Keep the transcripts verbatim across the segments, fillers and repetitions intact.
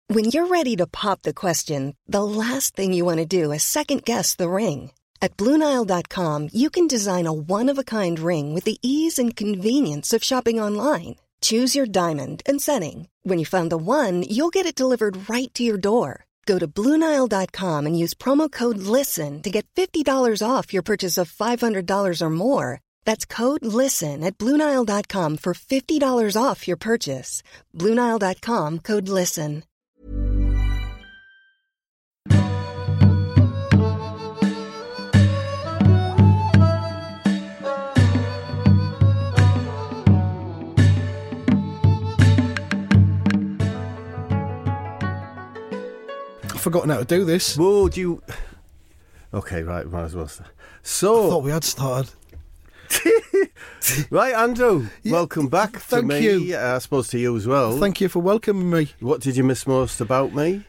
When you're ready to pop the question, the last thing you want to do is second-guess the ring. At Blue Nile dot com, you can design a one-of-a-kind ring with the ease and convenience of shopping online. Choose your diamond and setting. When you find the one, you'll get it delivered right to your door. Go to Blue Nile dot com and use promo code LISTEN to get fifty dollars off your purchase of five hundred dollars or more. That's code LISTEN at Blue Nile dot com for fifty dollars off your purchase. Blue Nile dot com, code LISTEN. I've forgotten how to do this. Whoa, do you... Okay, right, might as well start. So... I thought we had started. Right, Andrew, Yeah, welcome back to thank me. you. Uh, I suppose to you as well. Thank you for welcoming me. What did you miss most about me?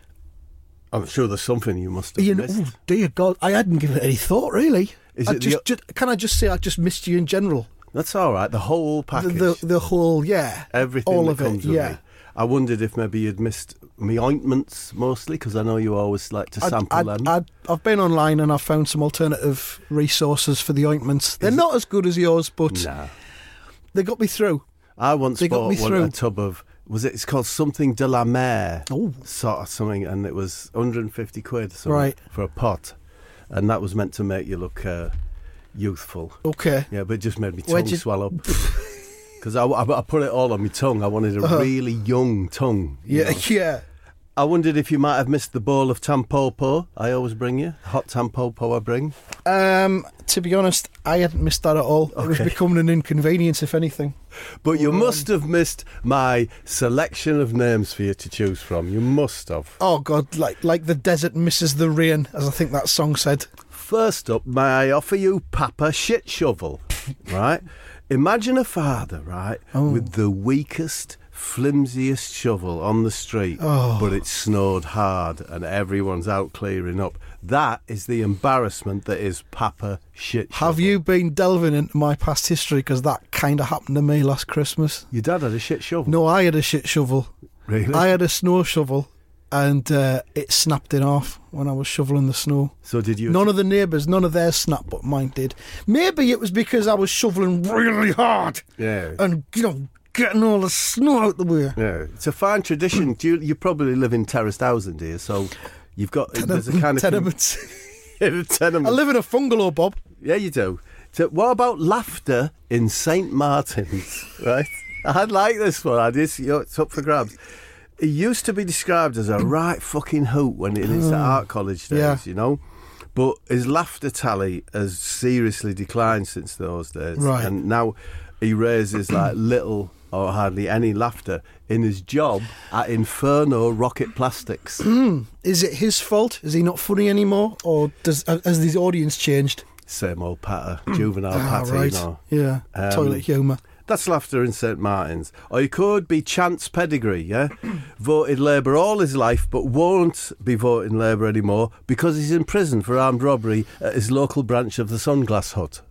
I'm sure there's something you must have You know, missed. oh, dear God, I hadn't given it any thought, really. Is I it just, the- just, can I just say I just missed you in general? That's all right, the whole The, package. the, the whole, yeah. Everything all that of comes it, with yeah. me. I wondered if maybe you'd missed me ointments mostly, because I know you always like to I'd- sample I'd, them. I'd, I've been online and I've found some alternative resources for the ointments. They're Is it- not as good as yours, but Nah. they got me through. I once They got bought me one, through. a tub of, was it, it's called something de la mer, Oh. sort of something, and it was one hundred fifty quid something, Right. for a pot, and that was meant to make you look uh, youthful. Okay. Yeah, but it just made me Where'd tongue you- swell up. Because I, I, I put it all on my tongue. I wanted a Uh-huh. really young tongue. you Yeah, know. yeah. I wondered if you might have missed the bowl of tampopo I always bring you. Hot tampopo I bring. Um, to be honest, I hadn't missed that at all. It was Okay. becoming an inconvenience, if anything. But you Um, must have missed my selection of names for you to choose from. You must have. Oh God, like like the desert misses the rain, as I think that song said. First up, may I offer you Papa Shit Shovel, right? Imagine a father, right, Oh. with the weakest, flimsiest shovel on the street, Oh. but it snowed hard and everyone's out clearing up. That is the embarrassment that is Papa Shit Shovel. Have you been delving into my past history? Because that kind of happened to me last Christmas. Your dad had a shit shovel? No, I had a shit shovel. Really? I had a snow shovel, and uh, it snapped in half when I was shoveling the snow. So did you... None of the neighbours, none of theirs snapped, but mine did. Maybe it was because I was shoveling really hard Yeah. and, you know, getting all the snow out the way. Yeah, it's a fine tradition. Do you, you probably live in terraced housing, do you? So you've got... there's a kind of... Tenements. Tenement. I live in a bungalow, Bob. Yeah, you do. So what about laughter in Saint Martin's, right? I'd like this one. I just, you know, it's up for grabs. It used to be described as a right fucking hoot when it, in its art college days, Yeah. you know? But his laughter tally has seriously declined since those days. Right. And now he raises like little or hardly any laughter in his job at Inferno Rocket Plastics. Is it his fault? Is he not funny anymore? Or does has the audience changed? Same old patter, juvenile Ah, patter, right. you know. Yeah. Um, Toilet humour. That's laughter in Saint Martin's. Or you could be Chance Pedigree, yeah? Voted Labour all his life, but won't be voting Labour anymore because he's in prison for armed robbery at his local branch of the Sunglass Hut.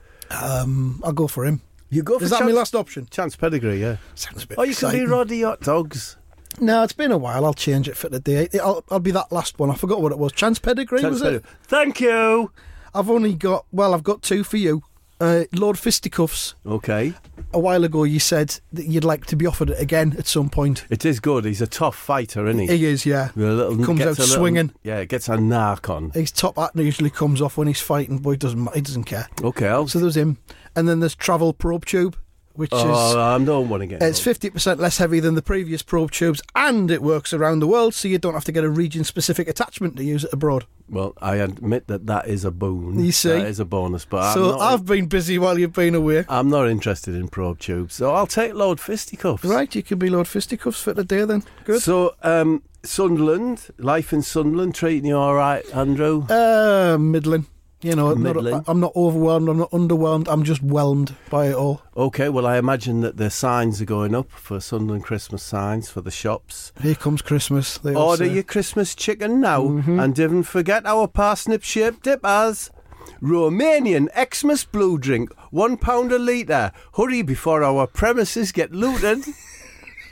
Um, I'll go for him. You go for Is that Chance, my last option? Chance Pedigree, yeah. Sounds a bit Or you can be exciting. Roddy Hot Dogs. No, it's been a while. I'll change it for the day. I'll, I'll be that last one. I forgot what it was. Chance Pedigree, Chance was Pedigree. it? Thank you. I've only got, well, I've got two for you. Uh, Lord Fisticuffs. Okay. A while ago you said that you'd like to be offered it again at some point. It is good. He's a tough fighter, isn't he? He is, yeah. With a little, Comes gets out a little- swinging. Yeah, gets a narc on. His top hat usually comes off when he's fighting, but he doesn't, ma- he doesn't care. Okay. I'll, So there's him. And then there's Travel Probe Tube, which oh, is... I don't want to get It's involved. fifty percent less heavy than the previous probe tubes, and it works around the world, so you don't have to get a region-specific attachment to use it abroad. Well, I admit that that is a boon. You see? That is a bonus, but so I'm not, I've been busy while you've been away. I'm not interested in probe tubes, so I'll take Lord Fisticuffs. Right, you can be Lord Fisticuffs for the day then. Good. So, um, Sunderland, life in Sunderland, treating you all right, Andrew? Uh, middling. You know, Middling. not, I'm not overwhelmed, I'm not underwhelmed, I'm just whelmed by it all. Okay, well, I imagine that the signs are going up for Sunderland Christmas signs for the shops. Here comes Christmas. They all Order say. your Christmas chicken now, Mhm. and don't forget our parsnip-shaped dippers. Romanian Xmas blue drink, one pound a litre. Hurry before our premises get looted.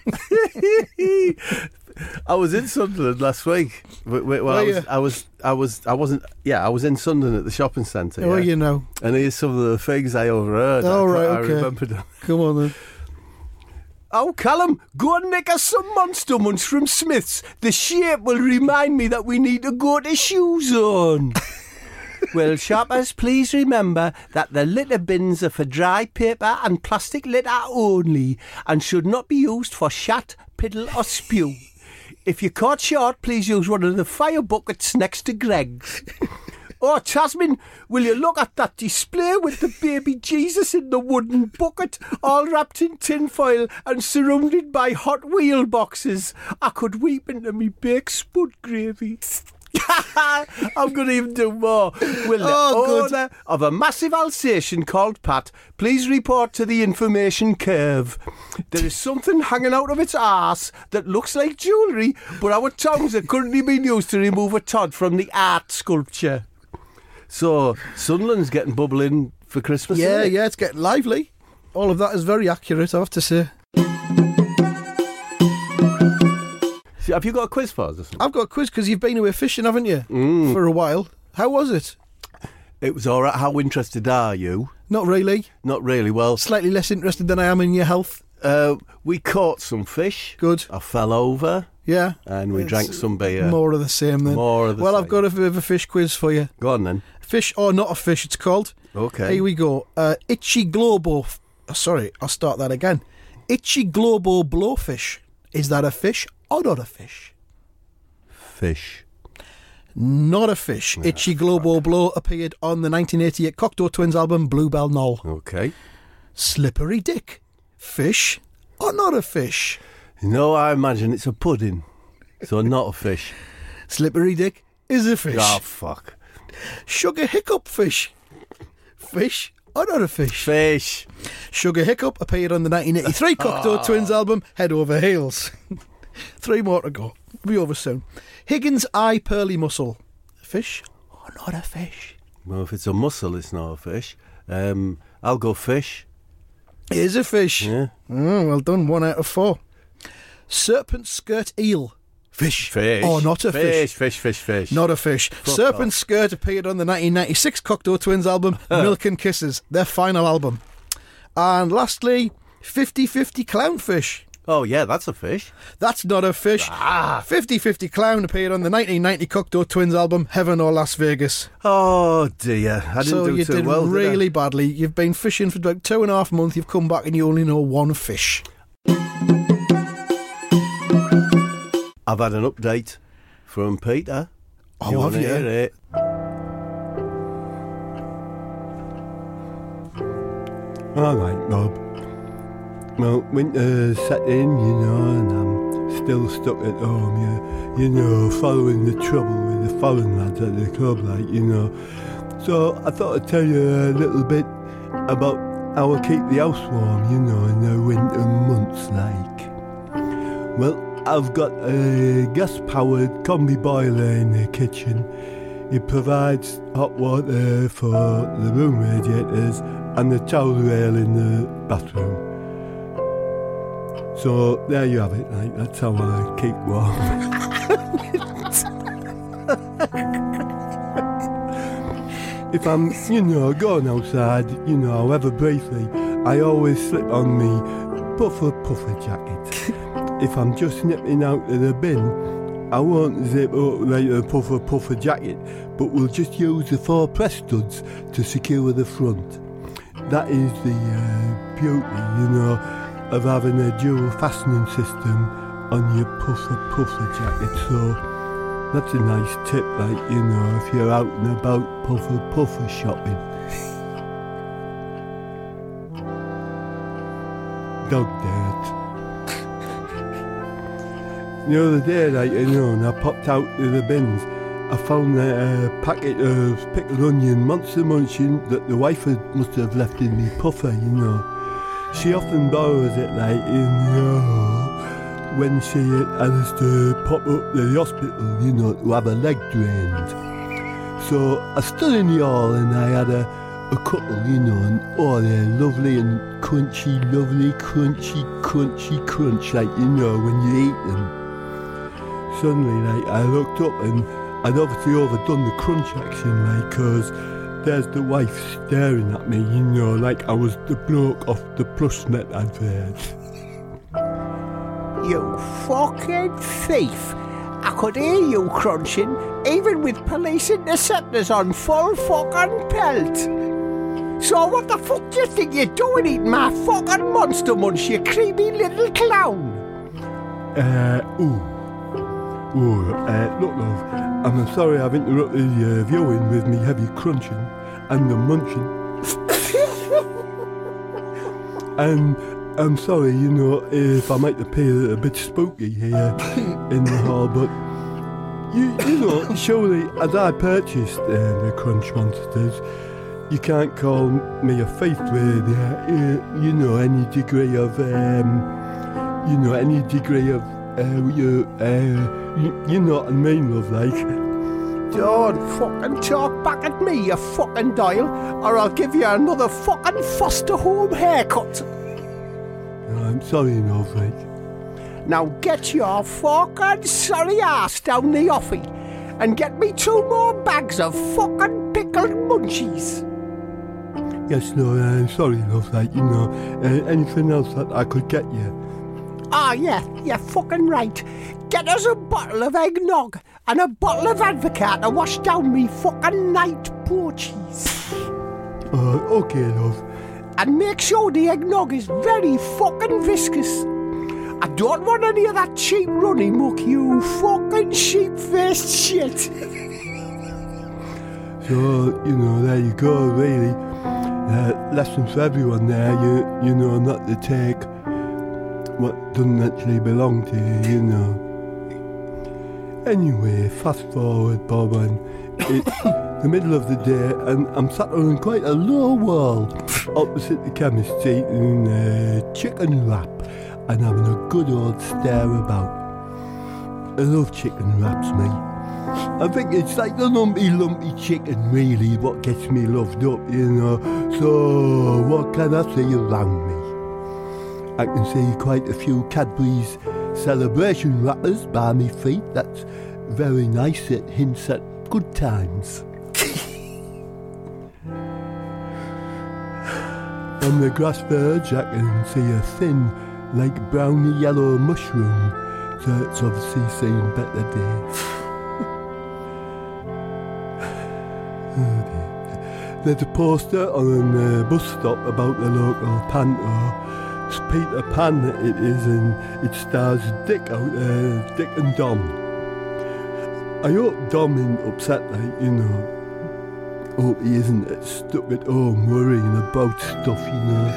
I was in Sunderland last week. Well, Were I, was, you? I was, I was, I wasn't. Yeah, I was in Sunderland at the shopping centre. Oh, yeah. you know. And here's some of the things I overheard. Oh, I, right, I okay. remembered them. Come on then. Oh, Callum, go and nick us some Monster Munch from Smith's. The shape will remind me that we need to go to Shoe Zone. Well, shoppers, please remember that the litter bins are for dry paper and plastic litter only and should not be used for shat, piddle or spew. If you're caught short, please use one of the fire buckets next to Greg's. Oh, Tasman, will you look at that display with the baby Jesus in the wooden bucket, all wrapped in tinfoil and surrounded by Hot Wheel boxes? I could weep into me baked spud gravy. I'm going to even do more. Will the Oh, good. owner of a massive Alsatian called Pat please report to the information curve? There is something hanging out of its arse that looks like jewellery, but our tongues are currently being used to remove a Todd from the art sculpture. So, Sunderland's getting bubbling for Christmas, Yeah, isn't it? yeah, it's getting lively. All of that is very accurate, I have to say. So, have you got a quiz for us or something? I've got a quiz because you've been away fishing, haven't you? Mm. For a while. How was it? It was all right. How interested are you? Not really. Not really. Well, Slightly less interested than I am in your health. uh, we caught some fish. Good. I fell over Yeah. and we It's drank some beer. More of the same then. More of the well, same. I've got a bit of a fish quiz for you. Go on then. Fish or not a fish, it's called. Okay. Here we go. Uh, Itchy Globo. Oh, sorry, I'll start that again. Itchy Globo Blowfish. Is that a fish or not a fish? Fish. Not a fish. Itchy Globo Blow appeared on the nineteen eighty-eight Cocteau Twins album Bluebell Knoll. Okay. Slippery Dick. Fish or not a fish? No, I imagine it's a pudding. So not a fish. Slippery Dick is a fish. Oh, fuck. Sugar Hiccup Fish. Fish or not a fish? Fish. Sugar Hiccup appeared on the nineteen eighty-three Cocteau Twins album Head Over Heels. Three more to go. Be over soon. Higgins Eye Pearly Mussel. Fish or not a fish? Well, if it's a mussel, it's not a fish. Um, I'll go fish. It is a fish. Yeah. Oh, well done. One out of four. Serpent Skirt Eel. Fish. Fish. Or not a fish? Fish, fish, fish, fish. Not a fish. Serpent off. Skirt appeared on the nineteen ninety-six Cocteau Twins album Milk and Kisses, their final album. And lastly, fifty-fifty Clownfish. Oh, yeah, that's a fish. That's not a fish. Ah. fifty-fifty Clown appeared on the nineteen ninety Cocteau Twins album Heaven or Las Vegas. Oh, dear. I didn't So do you too did well, did I? really badly. You've been fishing for like two and a half months. You've come back and you only know one fish. I've had an update from Peter. Oh, you have wanna you? hear it? All right, Rob. Well, winter set in, you know, and I'm still stuck at home, yeah. You know, following the trouble with the foreign lads at the club, like, you know. So I thought I'd tell you a little bit about how I keep the house warm, you know, in the winter months, like. Well, I've got a gas-powered combi boiler in the kitchen. It provides hot water for the room radiators and the towel rail in the bathroom. So there you have it, like, that's how I keep warm. If I'm, you know, going outside, you know, however briefly, I always slip on me puffer puffer jacket. If I'm just nipping out to the bin, I won't zip up like a puffer puffer jacket, but we'll just use the four press studs to secure the front. That is the uh, beauty, you know, of having a dual fastening system on your puffer puffer jacket. So that's a nice tip, like, you know, if you're out and about puffer puffer shopping. Dog dirt. The other day, like, you know, and I popped out to the bins, I found a uh, packet of pickled onion monster munching that the wife had, must have left in me puffer, you know. She often borrows it, like, you know, when she has to pop up to the hospital, you know, to have her leg drained. So I stood in the hall and I had a, a couple, you know, and oh, they're lovely and crunchy, lovely, crunchy, crunchy, crunch, like, you know, when you eat them. Suddenly, like, I looked up and I'd obviously overdone the crunch action, like, because there's the wife staring at me, you know, like I was the bloke off the Plusnet advert. You fucking thief. I could hear you crunching, even with police interceptors on full fucking pelt. So what the fuck do you think you're doing eating my fucking Monster Munch, you creepy little clown? Uh, ooh. Ooh, uh, look, love, I'm sorry I've interrupted your viewing with me heavy crunching and the munching. And I'm sorry, you know, if I might appear a bit spooky here in the hall, but you, you know, surely as I purchased uh, the Crunch Monsters, you can't call me a thief with, uh, uh, you know, any degree of, um, you know, any degree of, uh, you, uh, you, you know what I mean, love, like. Don't fucking talk back at me, you fucking Doyle, or I'll give you another fucking foster home haircut. I'm sorry, love, like. Now get your fucking sorry ass down the offie and get me two more bags of fucking pickled munchies. Yes, no, I'm uh, sorry, love, like, you know, uh, anything else that I could get you? Ah, yeah, you're fucking right. Get us a bottle of eggnog and a bottle of Advocaat to wash down me fucking night porchies. Uh, okay, love. And make sure the eggnog is very fucking viscous. I don't want any of that cheap runny muck, you fucking sheep-faced shit. So, you know, there you go, really. Uh, lesson for everyone there, you, you know, not to take what doesn't actually belong to you, you know. Anyway, fast forward, Bob, and it's the middle of the day, and I'm sat on quite a low wall opposite the chemist eating a chicken wrap and having a good old stare about. I love chicken wraps, me. I think it's like the lumpy, lumpy chicken, really, what gets me loved up, you know. So, what can I say around me? I can see quite a few Cadbury's celebration wrappers by me feet. That's very nice. It hints at good times. On the grass verge, I can see a thin, like browny yellow mushroom. So it's obviously seeing better days. Oh dear. There's a poster on a bus stop about the local panto. It's Peter Pan it is, and it stars Dick out there, uh, Dick and Dom. I hope Dom isn't upset, like, you know. Hope he isn't stuck at home worrying about stuff, you know.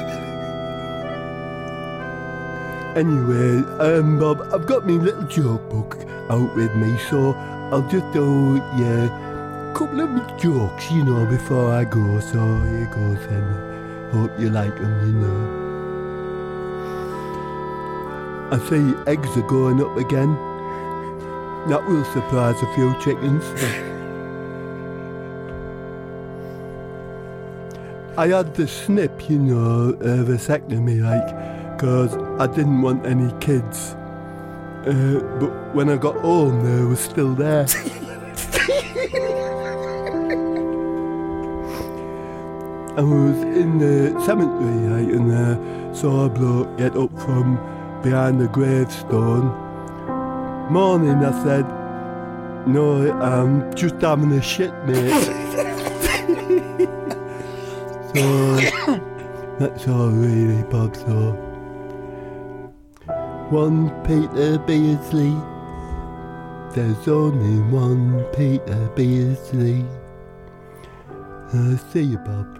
Anyway, um, Bob, I've got my little joke book out with me, so I'll just do, yeah, a couple of jokes, you know, before I go, so here goes then. Hope you like them, you know. I see eggs are going up again. That will surprise a few chickens. I had the snip, you know, uh, vasectomy, like, because I didn't want any kids. Uh, but when I got home, they were still there. I was in the cemetery, like, and uh, saw a bloke get up from behind the gravestone. Morning, I said, no, I'm just having a shit, mate. So, that's all really, Bob, so. One Peter Beardsley, there's only one Peter Beardsley. Uh, see you, Bob.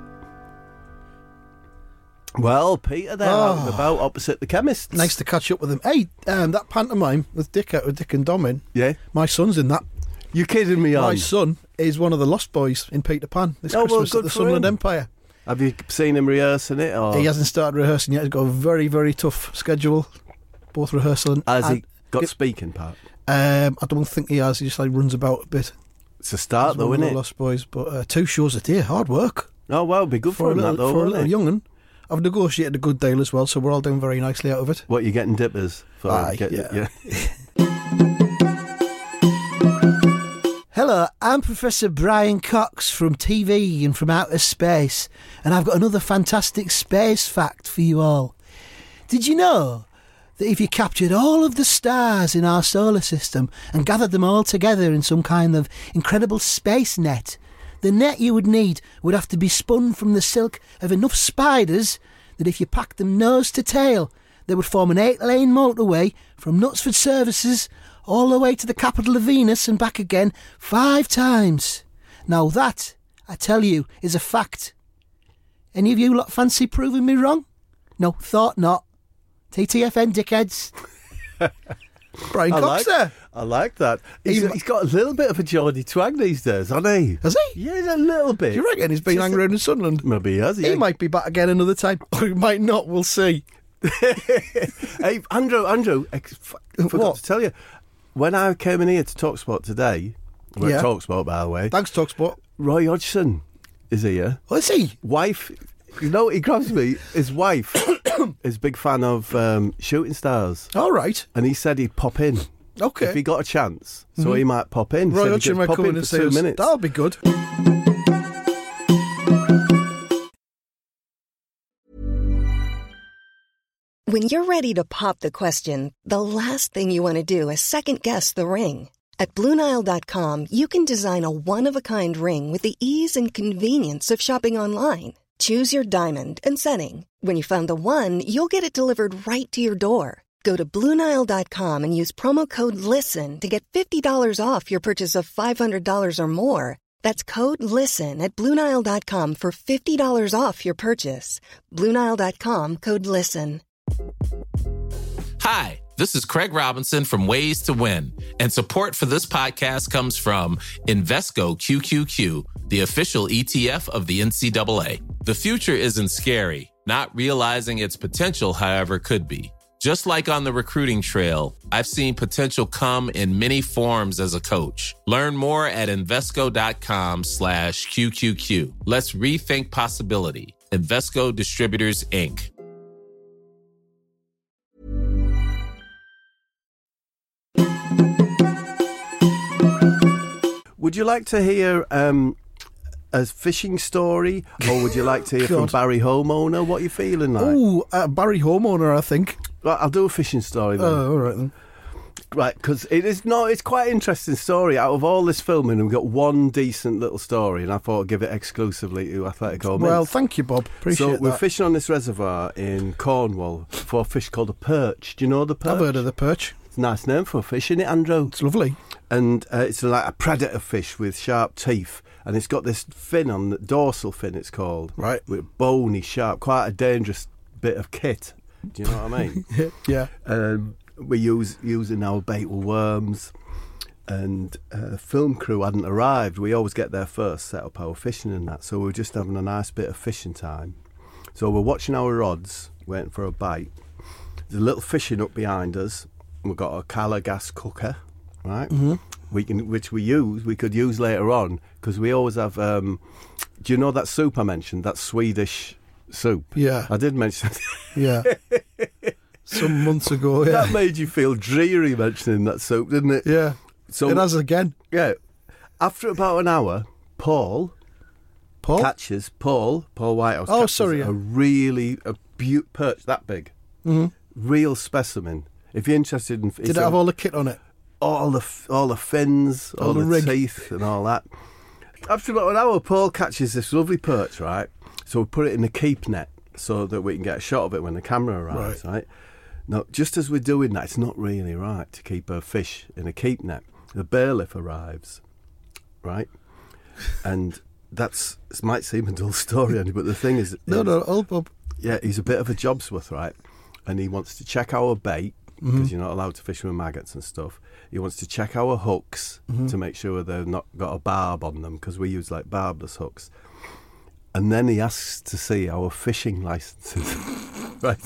Well, Peter there, Oh. out and about opposite the chemist. Nice to catch up with him. Hey, um, that pantomime with Dick out with Dick and Dom in. Yeah? My son's in that. You kidding me, My on? son is one of the Lost Boys in Peter Pan this Oh, well, Christmas good at the for Sunderland him. Empire. Have you seen him rehearsing it? Or He hasn't started rehearsing yet. He's got a very, very tough schedule, both rehearsal and... Has he and- got it- speaking part? Um, I don't think he has. He just like runs about a bit. It's a start, He's though, one of isn't the it? Lost Boys, but uh, two shows a day, hard work. Oh, well, it'd be good for, for a him, little, that, though, for a wouldn't little it? young'un. I've negotiated a good deal as well, so we're all doing very nicely out of it. What, you getting dippers? For Aye, get, yeah. yeah. Hello, I'm Professor Brian Cox from T V and from outer space, and I've got another fantastic space fact for you all. Did you know that if you captured all of the stars in our solar system and gathered them all together in some kind of incredible space net, the net you would need would have to be spun from the silk of enough spiders that if you packed them nose to tail, they would form an eight-lane motorway from Knutsford Services all the way to the capital of Venus and back again five times. Now that, I tell you, is a fact. Any of you lot fancy proving me wrong? No, thought not. T T F N, dickheads. Brian I Cox like, there. I like that. He's, He- he's got a little bit of a Geordie twang these days, hasn't he? Has he? Yeah, a little bit. Do you reckon he's been Just hanging a- around in Sunderland? Maybe he has. He Yeah. might be back again another time. Or he might not, we'll see. Hey, Andrew, Andrew, I f- forgot What? to tell you. When I came in here to TalkSport today, we're Yeah. at TalkSport, by the way, Thanks, Talksport. Roy Hodgson is here. Oh, is he? Wife, you know what he grabs me? His wife is a big fan of um, Shooting Stars. All right. And he said he'd pop in Okay. if he got a chance. So he might pop in. He Roy said he Hodgson could might pop come in in and for say two us. minutes. That'll be good. When you're ready to pop the question, the last thing you want to do is second-guess the ring. At Blue Nile dot com, you can design a one-of-a-kind ring with the ease and convenience of shopping online. Choose your diamond and setting. When you find the one, you'll get it delivered right to your door. Go to Blue Nile dot com and use promo code LISTEN to get fifty dollars off your purchase of five hundred dollars or more. That's code LISTEN at Blue Nile dot com for fifty dollars off your purchase. Blue Nile dot com, code LISTEN. Hi, this is Craig Robinson from Ways to Win, and support for this podcast comes from Invesco Q Q Q, the official E T F of the N C double A. The future isn't scary. Not realizing its potential, however, could be. Just like on the recruiting trail, I've seen potential come in many forms as a coach. Learn more at Invesco.com slash QQQ. Let's rethink possibility. Invesco Distributors, Incorporated. Would you like to hear um, a fishing story, or would you like to hear from God. Barry Homeowner? What are you feeling like? Oh, uh, Barry Homeowner, I think. Right, I'll do a fishing story then. Oh, all right then. Right, because it is not. It's quite an interesting story. Out of all this filming, we've got one decent little story, and I thought I'd give it exclusively to Athletic Home. Well, thank you, Bob. Appreciate So that. we're fishing on this reservoir in Cornwall for a fish called a perch. Do you know the perch? I've heard of the perch. It's a nice name for a fish, isn't it, Andrew? It's lovely. And uh, it's like a predator fish with sharp teeth, and it's got this fin on the dorsal fin. It's called Right. with bony, sharp, quite a dangerous bit of kit. Do you know what I mean? Yeah. Um, we use using our bait with worms, and uh, film crew hadn't arrived. We always get there first, set up our fishing and that. So we were just having a nice bit of fishing time. So we're watching our rods, waiting for a bite. There's a little fishing up behind us. We've got a Cala gas cooker, right? Mm-hmm. We can, which we use. We could use later on because we always have. Um, do you know that soup I mentioned? That Swedish soup. Yeah. I did mention. Yeah. Some months ago, yeah. That made you feel dreary mentioning that soup, didn't it? Yeah. So It has again. yeah. After about an hour, Paul Paul? catches Paul Paul Whitehouse. Oh, catches sorry, yeah. a really a bu- perch that big, mm-hmm. real specimen. If you're interested in, Did it have all the kit on it? all the f- all the fins, all, All the the, rig. teeth, and all that? After about an hour, Paul catches this lovely perch, right? So we put it in a keep net so that we can get a shot of it when the camera arrives, right? Now, just as we're doing that, it's not really right to keep a fish in a keep net. The bailiff arrives, right? And that's, it might seem a dull story, Andy, but the thing is... No, is- no, old Bob. Yeah, he's a bit of a jobsworth, right? And he wants to check our bait, because Mm-hmm. you're not allowed to fish with maggots and stuff. He wants to check our hooks Mm-hmm. to make sure they've not got a barb on them, because we use like barbless hooks. And then he asks to see our fishing licenses, right?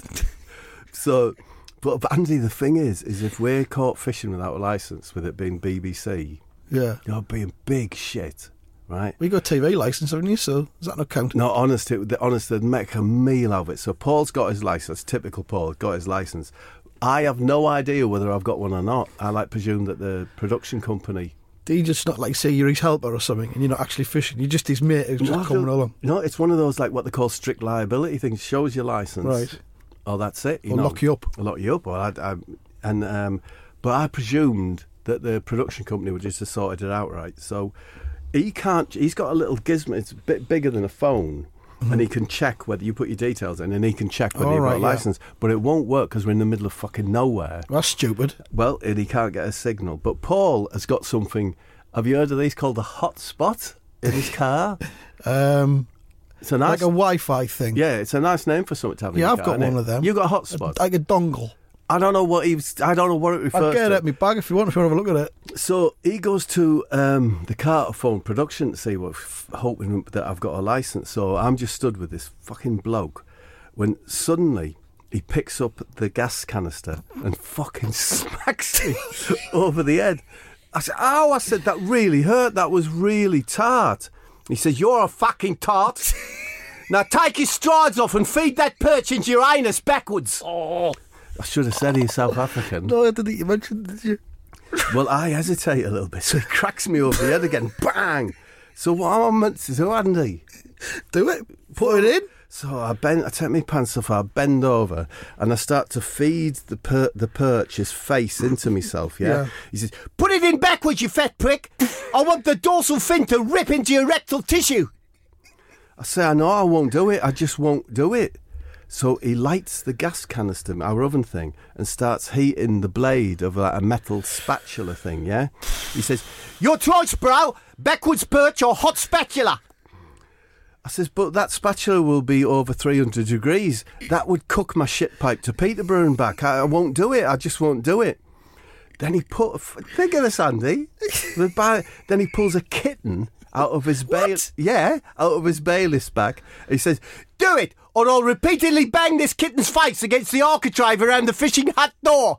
So, but, but Andy, the thing is, is if we're caught fishing without a licence, with it being B B C, Yeah. you're being big shit, right? We got a T V licence, haven't you? So does that not count? No, honest, it, the, honest, they'd make a meal out of it. So Paul's got his licence, typical Paul, got his licence. I have no idea whether I've got one or not. I like presume that the production company... Do you just not like say you're his helper or something and you're not actually fishing? You're just his mate who's just No, coming along. No, it's one of those, like, what they call strict liability things. Shows your licence. Right. Oh, that's it. You Or know, lock you up. Or lock you up. Or I, I, and, um, but I presumed that the production company would just have sorted it out, right? So he can't... He's got a little gizmo. It's a bit bigger than a phone. And he can check whether you put your details in, and he can check whether All you've right, got a yeah. licence. But it won't work because we're in the middle of fucking nowhere. That's stupid. Well, and he can't get a signal. But Paul has got something. Have you heard of these called a hotspot in his car? Um, It's a nice, like a Wi-Fi thing. yeah, it's a nice name for something to have. in Yeah, your I've car, got innit? one of them. You got a hotspot. Like a dongle. I don't know what he. Was, I don't know what it refers I'll get it to. at my bag if you want, if you want to have a look at it. So he goes to um, the Carterphone production to see what, f- hoping that I've got a licence. So I'm just stood with this fucking bloke when suddenly he picks up the gas canister and fucking smacks me over the head. I said, "Ow!" I said, "That really hurt. That was really tart." He said, "You're a fucking tart. Now take your strides off and feed that perch into your anus backwards." Oh. I should have said he's South African. No, I didn't think you mentioned it, did you? Well, I hesitate a little bit, so he cracks me over the head again. Bang! So what am I meant to do, Andy? Do it. Put it in. So I bend, I take my pants off, I bend over, and I start to feed the per, the perch his face into myself, yeah? Yeah. He says, "Put it in backwards, you fat prick! I want the dorsal fin to rip into your rectal tissue!" I say, "I know, I won't do it, I just won't do it." So he lights the gas canister, our oven thing, and starts heating the blade of like a metal spatula thing, yeah? He says, "Your choice, bro, backwards perch or hot spatula." I says, "But that spatula will be over three hundred degrees. That would cook my shit pipe to Peterborough and back. I, I won't do it. I just won't do it." Then he put, think of this, Andy. The ba- then he pulls a kitten out of his bail, yeah, out of his bailiff's bag. He says, "Do it, or I'll repeatedly bang this kitten's face against the architrave around the fishing hut door."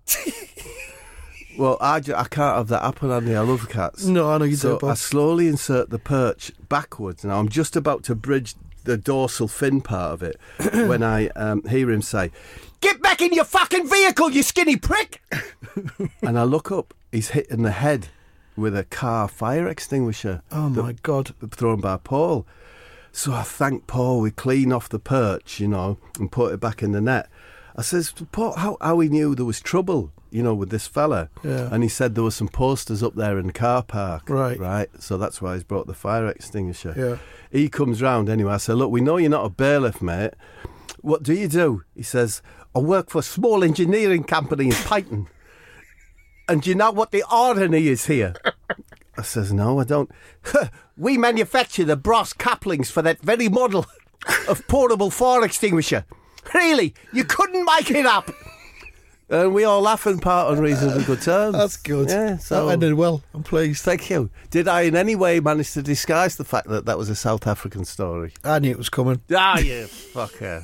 Well, I, ju- I can't have that happen, Andy. I love cats. No, I know you so do, Bob. I slowly insert the perch backwards. Now I'm just about to bridge the dorsal fin part of it when I um, hear him say, "Get back in your fucking vehicle, you skinny prick!" And I look up. He's hit in the head with a car fire extinguisher. Oh, that- my God. Thrown by Paul. So I thank Paul. We clean off the perch, you know, and put it back in the net. I says, "Paul, how, how he knew there was trouble, you know, with this fella?" Yeah. And he said there were some posters up there in the car park. Right. Right. So that's why he's brought the fire extinguisher. Yeah. He comes round anyway. I said, "Look, we know you're not a bailiff, mate. What do you do?" He says, "I work for a small engineering company in Python. And do you know what the irony is here?" I says, "No, I don't." "We manufacture the brass couplings for that very model of portable fire extinguisher. Really, you couldn't make it up." And we all laugh and part on reasonably good terms. That's good. Yeah, so That ended well. I'm pleased. thank you. Did I in any way manage to disguise the fact that that was a South African story? I knew it was coming. Ah, you fucker.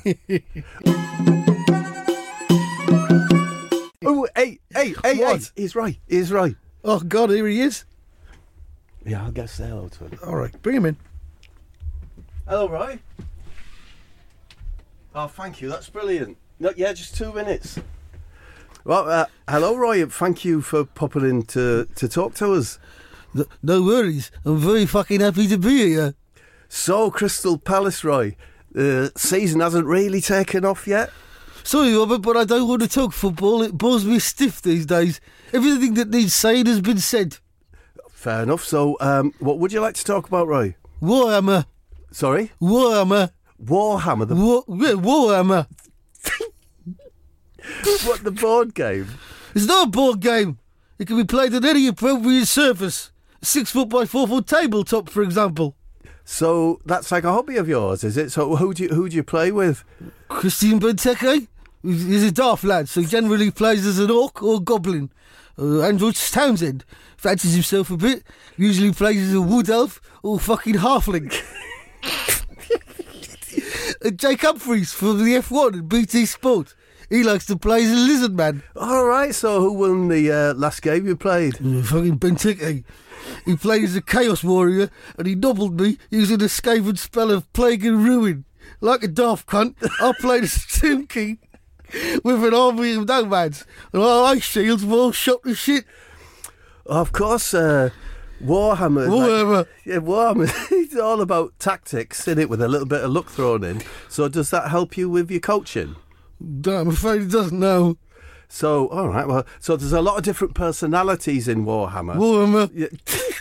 Oh, hey, hey, hey, hey. What? He's right. He's right. Oh, God, here he is. Yeah, I'll go say hello to him. All right, bring him in. Hello, Roy. Oh, thank you. That's brilliant. No, yeah, just two minutes. Well, uh, hello, Roy. Thank you for popping in to, to talk to us. No, no worries. I'm very fucking happy to be here. So, Crystal Palace, Roy, the season hasn't really taken off yet. Sorry, Robert, but I don't want to talk football. It bores me stiff these days. Everything that needs saying has been said. Fair enough. So, um, what would you like to talk about, Roy? Warhammer. Sorry? Warhammer. Warhammer, the, War, yeah, Warhammer. what, the board game? It's not a board game. It can be played on any appropriate surface. A six foot by four foot tabletop, for example. So, that's like a hobby of yours, is it? So, who do you, who do you play with? Christian Benteke. He's a daft lad, so he generally plays as an orc or goblin. Uh, Andrew Townsend fancies himself a bit. Usually plays as a wood elf or fucking halfling. And Jake Humphries from the F one and B T Sport. He likes to play as a lizard man. All right, so who won the uh, last game you played? Uh, fucking Benteke. He played as a Chaos Warrior, and he doubled me using a Skaven spell of Plague and Ruin. Like a daft cunt, I played as a Tomb King with an army of nomads, and our ice shields were all shot to shit. Of course, uh, Warhammer. Warhammer. Like, yeah, Warhammer. It's all about tactics, isn't it, with a little bit of luck thrown in. So does that help you with your coaching? No, I'm afraid it doesn't, no. So, all right, well, so there's a lot of different personalities in Warhammer. Warhammer. Yeah.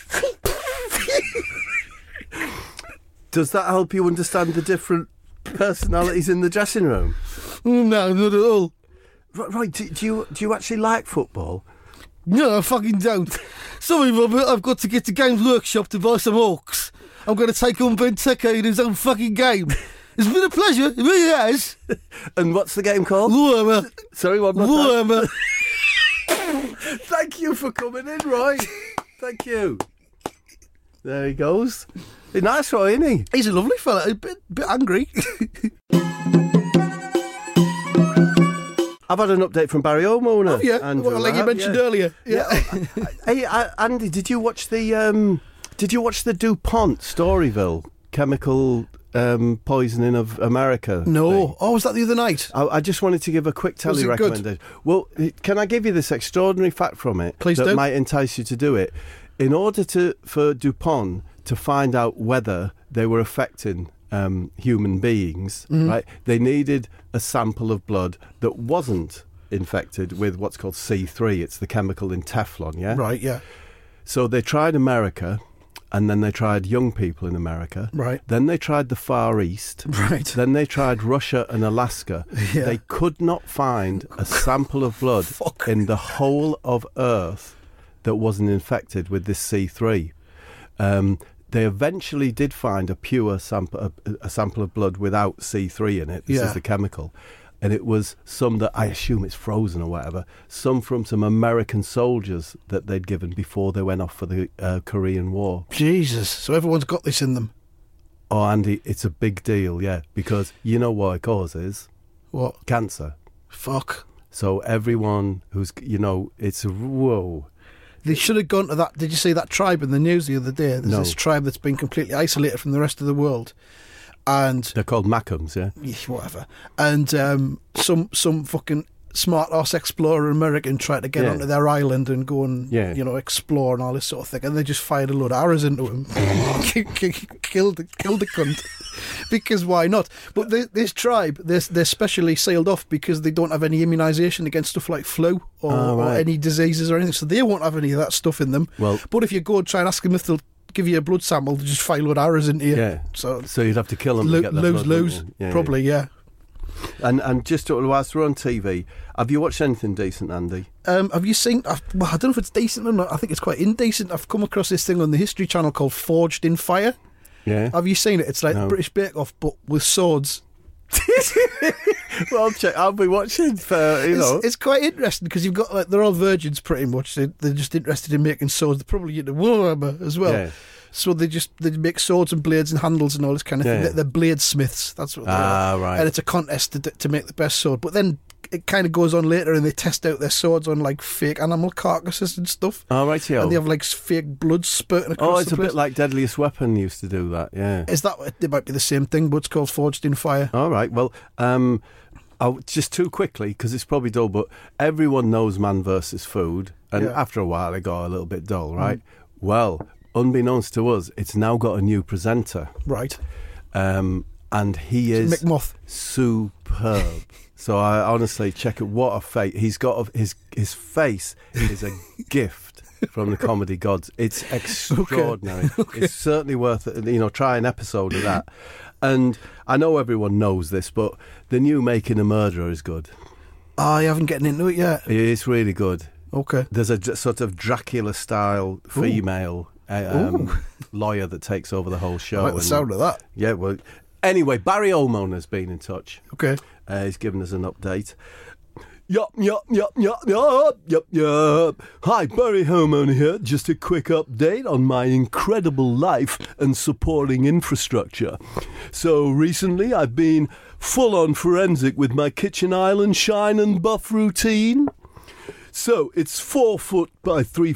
Does that help you understand the different personalities in the dressing room? No, not at all. Right, right. Do, do you do you actually like football? No, I fucking don't. Sorry, Robert, I've got to get to Games Workshop to buy some orcs. I'm going to take on Benteke in his own fucking game. It's been a pleasure, it really has. And what's the game called? Warhammer. Sorry, one more time. Warhammer. Thank you for coming in, Roy. Thank you. There he goes. He's nice, Roy, isn't he? He's a lovely fella, a bit, bit angry. I've had an update from Barry O'Mona. Oh, yeah, Andrew, well, like you have, mentioned yeah. earlier. Yeah. Hey, uh, Andy, did you watch the um, Did you watch the DuPont Storyville chemical um, poisoning of America? No. thing? Oh, was that the other night? I, I just wanted to give a quick telly Was it good? recommendation. Well, can I give you this extraordinary fact from it? Please that do. might entice you to do it. In order to for DuPont to find out whether they were affecting um, human beings, Mm-hmm. right? They needed a sample of blood that wasn't infected with what's called C three. It's the chemical in Teflon, yeah? Right, yeah. So they tried America, and then they tried young people in America. Right. Then they tried the Far East. Right. Then they tried Russia and Alaska. Yeah. They could not find a sample of blood Fuck. in the whole of Earth that wasn't infected with this C three. Um, they eventually did find a pure sample, a, a sample of blood without C three in it. This Yeah. is the chemical. And it was some that, I assume it's frozen or whatever, some from some American soldiers that they'd given before they went off for the uh, Korean War. Jesus. So everyone's got this in them. Oh, Andy, it's a big deal, yeah, because you know what it causes? What? Cancer. Fuck. So everyone who's, you know, it's, whoa. They should have gone to that. Did you see that tribe in the news the other day? There's No. this tribe that's been completely isolated from the rest of the world. And They're called Macums, yeah? yeah, whatever. And um, some some fucking smart ass explorer American tried to get Yeah. onto their island and go and Yeah. you know explore and all this sort of thing, and they just fired a load of arrows into him, killed the, killed the cunt. Because why not? But this, this tribe, they're, they're specially sealed off because they don't have any immunisation against stuff like flu or, Oh, right. or any diseases or anything, so they won't have any of that stuff in them. Well- but if you go and try and ask them if they'll give you a blood sample, they just fire a load of arrows into you. Yeah. So So you'd have to kill them lo- to get their lose, blood, wouldn't lose, you? Yeah, probably, yeah. yeah. And and just to, whilst we're on T V, have you watched anything decent, Andy? Um, have you seen? I've, well, I don't know if it's decent or not. I think it's quite indecent. I've come across this thing on the History Channel called Forged in Fire. Yeah. Have you seen it? It's like No. British Bake Off, but with swords. Well, I'll check. I'll be watching for, you know. It's, it's quite interesting because you've got like they're all virgins pretty much. They, they're just interested in making swords. They're probably into Warhammer as well. Yeah. So they just they make swords and blades and handles and all this kind of Yeah. thing. They're, they're bladesmiths. That's what they Ah, are. right. And it's a contest to, to make the best sword. But then it kind of goes on later, and they test out their swords on like fake animal carcasses and stuff. Oh, right, yeah. And they have like fake blood spurting across Oh, it's the a place. bit like Deadliest Weapon used to do that, yeah. Is that it? Might be the same thing, but it's called Forged in Fire. All right, well, um, I'll, just too quickly, because it's probably dull, but everyone knows Man versus Food, and Yeah. after a while it got a little bit dull, right? Mm. Well, unbeknownst to us, it's now got a new presenter, Right. um, and he is Mick Moth. superb. So I honestly check it. What a face! He's got a, his his face is a gift from the comedy gods. It's extraordinary. Okay. Okay. It's certainly worth it. You know, try an episode of that. And I know everyone knows this, but the new Making a Murderer is good. Oh, you haven't getting into it yet. It's really good. Okay. There's a d- sort of Dracula-style female uh, um, lawyer that takes over the whole show. I like the and- sound of that. Yeah, well, anyway, Barry O'Mona has been in touch. Okay. Uh, he's given us an update. Yup, yup, yup, yup, yup, yup, yup. Hi, Barry O'Mona here. Just a quick update on my incredible life and supporting infrastructure. So recently I've been full-on forensic with my kitchen island shine and buff routine. So it's four foot by three foot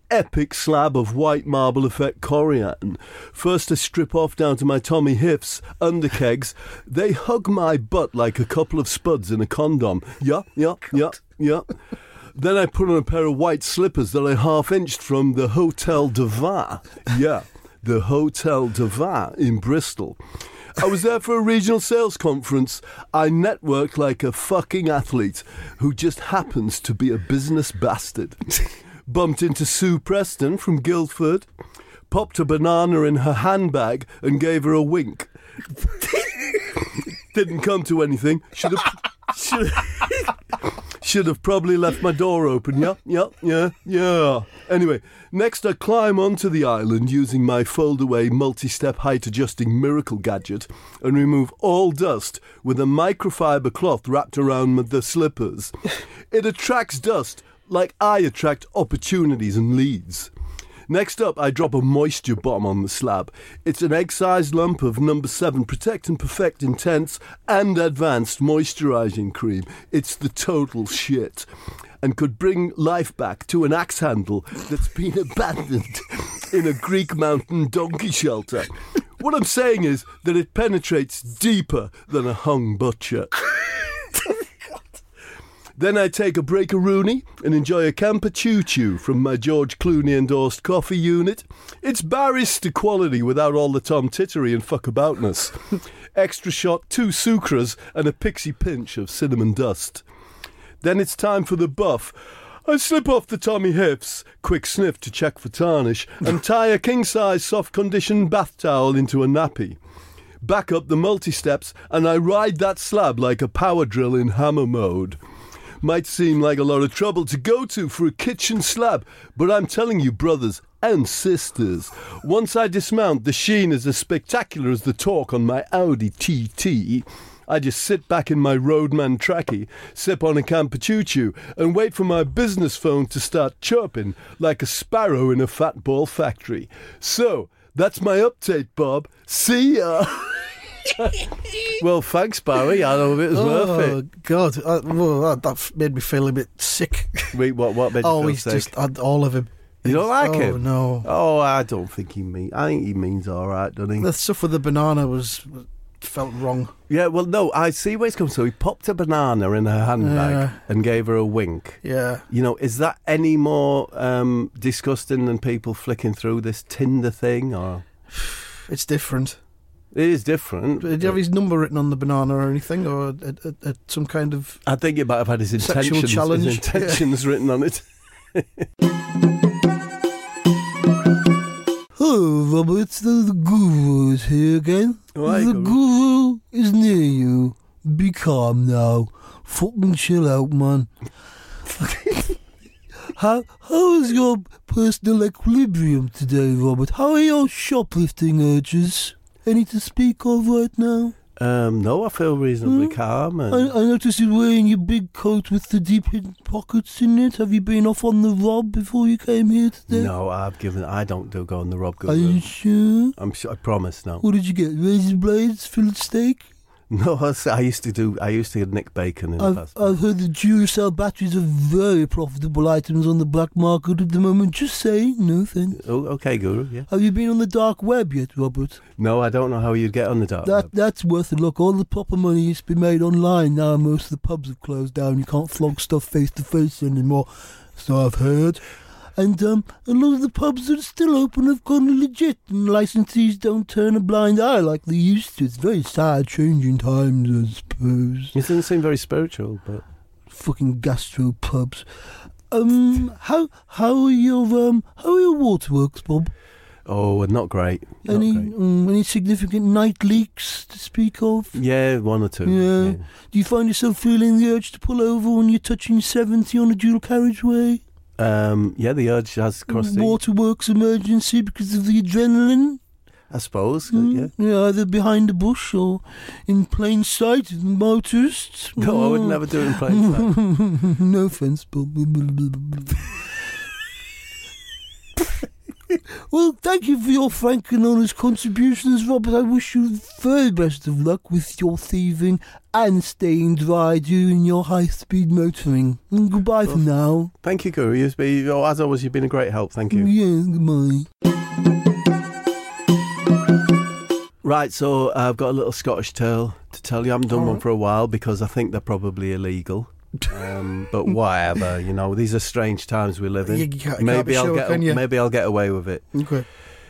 epic slab of white marble effect corian. First I strip off down to my Tommy Hiffs underkegs. They hug my butt like a couple of spuds in a condom. Yeah, yeah, yeah, yeah. Then I put on a pair of white slippers that I half-inched from the Hotel de Va. Yeah, the Hotel de Va in Bristol. I was there for a regional sales conference. I networked like a fucking athlete who just happens to be a business bastard. Bumped into Sue Preston from Guildford, popped a banana in her handbag and gave her a wink. Didn't come to anything. Should have... Should have Should have probably left my door open. Yeah, yeah, yeah, yeah. Anyway, next I climb onto the island using my fold-away multi-step height-adjusting miracle gadget and remove all dust with a microfiber cloth wrapped around the slippers. It attracts dust like I attract opportunities and leads. Next up, I drop a moisture bomb on the slab. It's an egg-sized lump of number seven Protect and Perfect Intense and Advanced Moisturising Cream. It's the total shit and could bring life back to an axe handle that's been abandoned in a Greek mountain donkey shelter. What I'm saying is that it penetrates deeper than a hung butcher. Then I take a break-a-rooney and enjoy a Camper Choo Choo from my George Clooney-endorsed coffee unit. It's barista quality without all the Tom Tittery and fuck-aboutness. Extra shot, two sucras and a pixie pinch of cinnamon dust. Then it's time for the buff. I slip off the Tommy Hiffs, quick sniff to check for tarnish, and tie a king-size soft-conditioned bath towel into a nappy. Back up the multi-steps and I ride that slab like a power drill in hammer mode. Might seem like a lot of trouble to go to for a kitchen slab, but I'm telling you, brothers and sisters, once I dismount, the sheen is as spectacular as the torque on my Audi T T. I just sit back in my Roadman trackie, sip on a Camper Choo Choo, and wait for my business phone to start chirping like a sparrow in a fat ball factory. So, that's my update, Bob. See ya! Well, thanks, Barry. I know it was oh, worth it. God, I, well, that, that made me feel a bit sick. Wait, what? What made you oh, feel he's sick? just had all of him. You don't like oh, him? No. Oh, I don't think he means. I think he means all right, doesn't he? The stuff with the banana was felt wrong. Yeah, well, no, I see where it's come. So he popped a banana in her handbag Yeah. and gave her a wink. Yeah. You know, is that any more um, disgusting than people flicking through this Tinder thing? Or It's different. it is different. Did you have his number written on the banana or anything, or a, a, a, some kind of? I think he might have had his Sexual intentions, challenge. his intentions written on it. Hello, Robert. The, the guru is here again. Oh, hi, the Guru. guru is near you. Be calm now. Fucking chill out, man. how how is your personal equilibrium today, Robert? How are your shoplifting urges? Any to speak of right now? Um, no, I feel reasonably Hmm? calm. And I, I noticed you're wearing your big coat with the deep hidden pockets in it. Have you been off on the rob before you came here today? no, I've given. I don't do go on the Rob Are Guru. you sure? I'm sure. I promise. No, What did you get? Razor blades, filled steak? no. I, s- I used to do. I used to nick bacon in the I've, past. I've heard that Duracell batteries are very profitable items on the black market at the moment. Just saying, no thanks. Oh, okay, Guru. Yeah. Have you been on the dark web yet, Robert? No, I don't know how you'd get on the dark That web. That's worth a look. All the proper money used to be made online. Now most of the pubs have closed down. You can't flog stuff face to face anymore. So I've heard. And um, a lot of the pubs that are still open have gone legit, and licensees don't turn a blind eye like they used to. It's very sad, changing times, I suppose. It doesn't seem very spiritual, but Fucking gastro pubs. Um, how how are your um how are your waterworks, Bob? oh, not great. Not Any great. um, any significant night leaks to speak of? Yeah, one or two. Yeah. Do you find yourself feeling the urge to pull over when you're touching seventy on a dual carriageway? Um, yeah, the urge has crossed the. Waterworks emergency because of the adrenaline? I suppose. Mm, Yeah. yeah, either behind a bush or in plain sight of motorists. No, I would never do it in plain sight. No offence, Bob. Well, thank you for your frank and honest contributions, Robert. I wish you the very best of luck with your thieving and staying dry during your high-speed motoring. And goodbye for now. Thank you, Guru. You've been, oh, as always, you've been a great help. Thank you. Yeah, goodbye. Right, so I've got a little Scottish tale to tell you. I haven't done one for a while because I think they're probably illegal. Um, but whatever, you know, these are strange times we live in. You can't- you can't maybe be I'll sure, get can you? maybe I'll get away with it. Okay.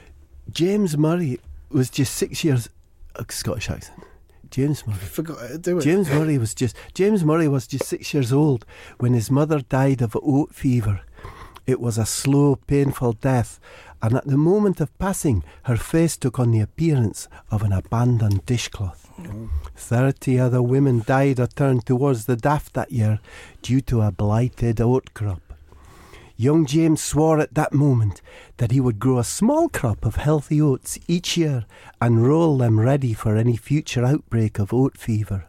James Murray was just six years. Uh, Scottish accent. James Murray. Forgot how to do it. James Murray was just James Murray was just six years old when his mother died of oat fever. It was a slow, painful death, and at the moment of passing, her face took on the appearance of an abandoned dishcloth. Thirty other women died or turned towards the daft that year due to a blighted oat crop. Young James swore at that moment that he would grow a small crop of healthy oats each year and roll them ready for any future outbreak of oat fever.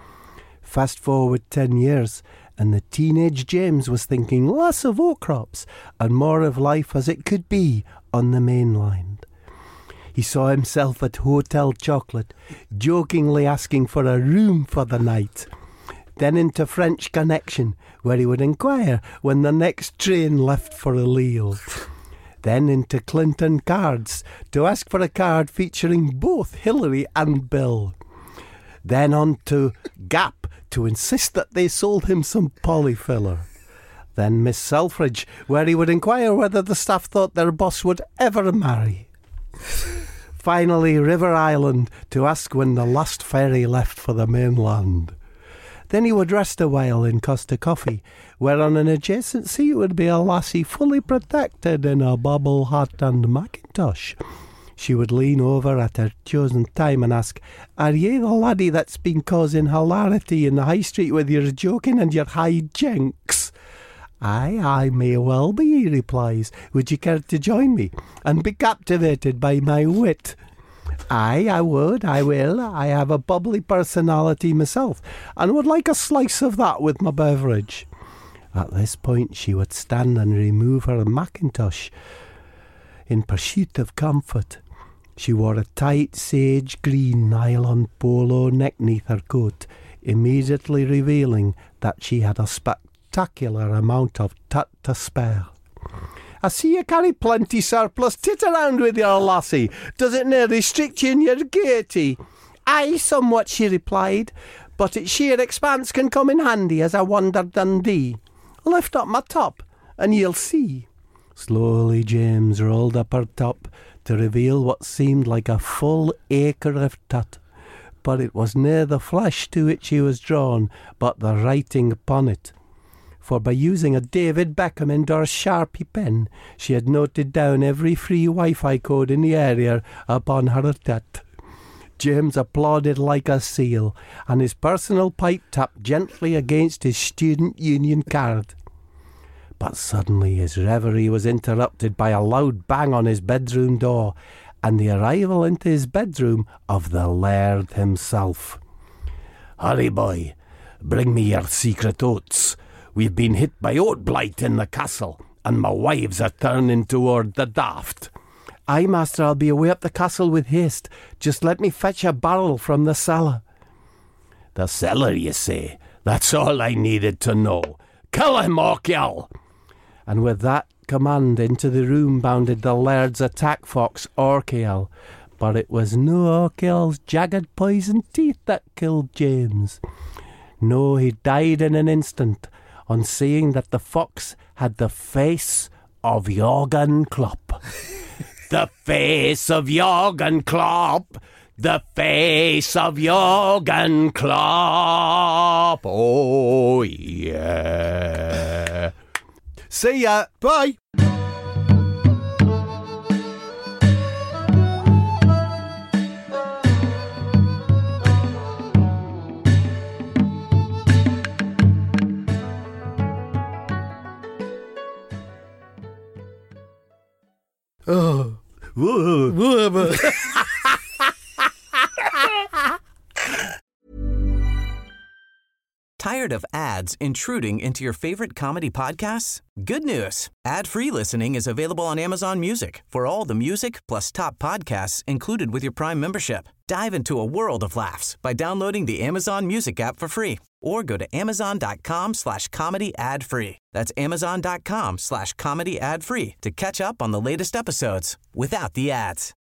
Fast forward ten years, and the teenage James was thinking less of oat crops and more of life as it could be on the mainland. He saw himself at Hotel Chocolate, jokingly asking for a room for the night. Then into French Connection, where he would inquire when the next train left for Lille. Then into Clinton Cards, to ask for a card featuring both Hillary and Bill. Then on to Gap, to insist that they sold him some polyfiller. Then Miss Selfridge, where he would inquire whether the staff thought their boss would ever marry. Finally, River Island, to ask when the last ferry left for the mainland. Then he would rest a while in Costa Coffee, where on an adjacent seat would be a lassie fully protected in a bubble hat and mackintosh. She would lean over at her chosen time and ask, "Are ye the laddie that's been causing hilarity in the high street with your joking and your high jinks?" "Aye, I may well be," he replies. "Would you care to join me and be captivated by my wit?" "Aye, I would, I will. I have a bubbly personality myself, and would like a slice of that with my beverage." At this point she would stand and remove her mackintosh in pursuit of comfort. She wore a tight sage green nylon polo neck neath her coat, immediately revealing that she had a spectacular amount of tut to spare. "I see you carry plenty surplus tit around with your lassie. Does it near restrict you in your gaiety?" "Aye, somewhat," she replied, "but its sheer expanse can come in handy as I wander Dundee. Lift up my top, and you'll see." Slowly James rolled up her top to reveal what seemed like a full acre of tut. But it was near the flesh to which he was drawn, but the writing upon it. For by using a David Beckham endorsed Sharpie pen, she had noted down every free Wi-Fi code in the area upon her tut. James applauded like a seal, and his personal pipe tapped gently against his student union card. But suddenly his reverie was interrupted by a loud bang on his bedroom door, and the arrival into his bedroom of the Laird himself. "Hurry, boy, bring me your secret oats. We've been hit by oat blight in the castle, and my wives are turning toward the daft." "Aye, master, I'll be away up the castle with haste. Just let me fetch a barrel from the cellar." "The cellar, you say? That's all I needed to know. Kill him, Orkiel!" And with that command into the room bounded the Laird's attack fox, Orkiel. But it was no Orkiel's jagged poison teeth that killed James. No, he died in an instant on seeing that the fox had the face of Jorgen Klopp. The face of Jorgen Klopp! The face of Jorgen Klopp! Oh, yeah. See ya. Bye. Oh. Whoa. Whatever. Tired of ads intruding into your favorite comedy podcasts? Good news. Ad-free listening is available on Amazon Music for all the music plus top podcasts included with your Prime membership. Dive into a world of laughs by downloading the Amazon Music app for free or go to amazon.com slash comedy ad free. That's amazon.com slash comedy ad free to catch up on the latest episodes without the ads.